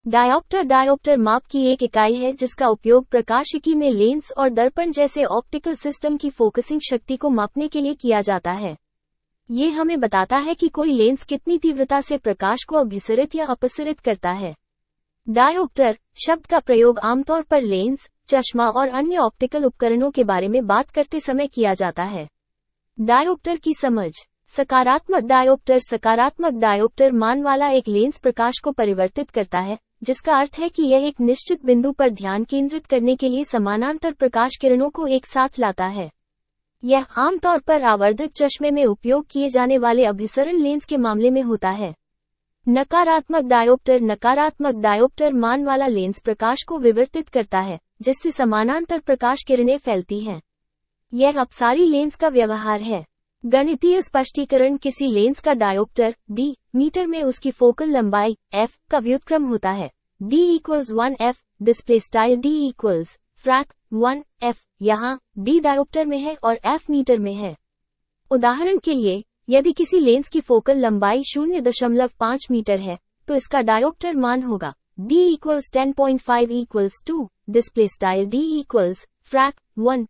Dioptre माप की एक इकाई है जिसका उपयोग प्रकाशिकी में लेंस और दर्पण जैसे ऑप्टिकल सिस्टम की फोकसिंग शक्ति को मापने के लिए किया जाता है। ये हमें बताता है कि कोई लेंस कितनी तीव्रता से प्रकाश को अभिसरित या अपसरित करता है। डायोप्टर शब्द का प्रयोग आमतौर पर लेंस, चश्मा और अन्य ऑप्टिकल उपकरणों के बारे में बात करते समय किया जाता है। डायोप्टर की समझ। सकारात्मक डायोप्टर मान वाला एक लेंस प्रकाश को परिवर्तित करता है, जिसका अर्थ है कि यह एक निश्चित बिंदु पर ध्यान केंद्रित करने के लिए समानांतर प्रकाश किरणों को एक साथ लाता है। यह आमतौर पर आवर्धक चश्मे में उपयोग किए जाने वाले अभिसरण लेंस के मामले में होता है। नकारात्मक डायोप्टर मान वाला लेंस प्रकाश को विवर्तित करता है, जिससे समानांतर प्रकाश किरणें फैलती हैं। यह अपसारी लेंस का व्यवहार है। गणितीय स्पष्टीकरण। किसी लेंस का डायोप्टर d मीटर में उसकी फोकल लंबाई f का व्युत्क्रम होता है। d = 1f display style d = frac 1f यहाँ d डायोप्टर में है और f मीटर में है। उदाहरण के लिए, यदि किसी लेंस की फोकल लंबाई 0.5 मीटर है, तो इसका डायोप्टर मान होगा d = 10.5 2 display style d = frac 1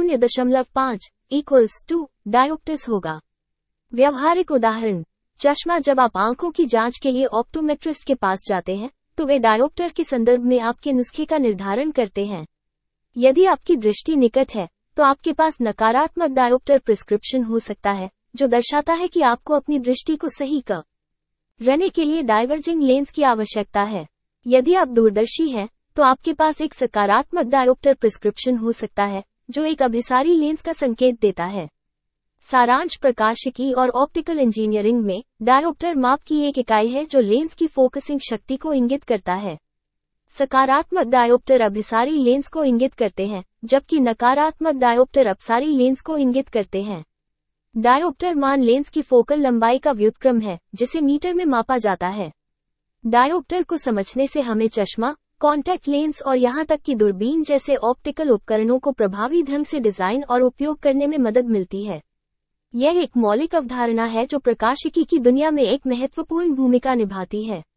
0.5 2 dioptres होगा। व्यवहारिक उदाहरण। चश्मा। जब आप आंखों की जांच के लिए ऑप्टोमेट्रिस्ट के पास जाते हैं, तो वे डायोप्टर के संदर्भ में आपके नुस्खे का निर्धारण करते हैं। यदि आपकी दृष्टि निकट है, तो आपके पास नकारात्मक डायोप्टर प्रिस्क्रिप्शन हो सकता है, जो दर्शाता है कि आपको अपनी दृष्टि को सही करने के लिए डाइवर्जिंग लेंस की आवश्यकता है। यदि आप दूरदर्शी हैं, तो आपके पास एक सकारात्मक डायोप्टर प्रिस्क्रिप्शन हो सकता है, जो एक अभिसारी लेंस का संकेत देता है। सारांश। प्रकाशिकी और ऑप्टिकल इंजीनियरिंग में डायोप्टर माप की एक इकाई है जो लेंस की फोकसिंग शक्ति को इंगित करता है। सकारात्मक डायोप्टर अभिसारी लेंस को इंगित करते हैं, जबकि नकारात्मक डायोप्टर अपसारी लेंस को इंगित करते हैं। डायोप्टर मान लेंस की फोकल लंबाई का व्युत्क्रम है, जिसे मीटर में मापा जाता है। डायोप्टर को समझने से हमें चश्मा, कॉन्टैक्ट लेंस और यहां तक कि दूरबीन जैसे ऑप्टिकल उपकरणों को प्रभावी ढंग से डिजाइन और उपयोग करने में मदद मिलती है। यह एक मौलिक अवधारणा है जो प्रकाशिकी की दुनिया में एक महत्वपूर्ण भूमिका निभाती है।